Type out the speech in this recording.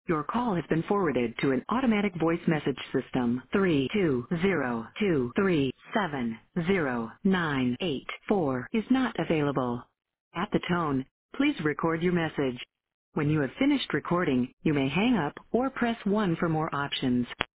Your call has been forwarded to an automatic voice message system. 32023770984 is not available. At the tone, please record your message. When you have finished recording, you may hang up or press 1 for more options.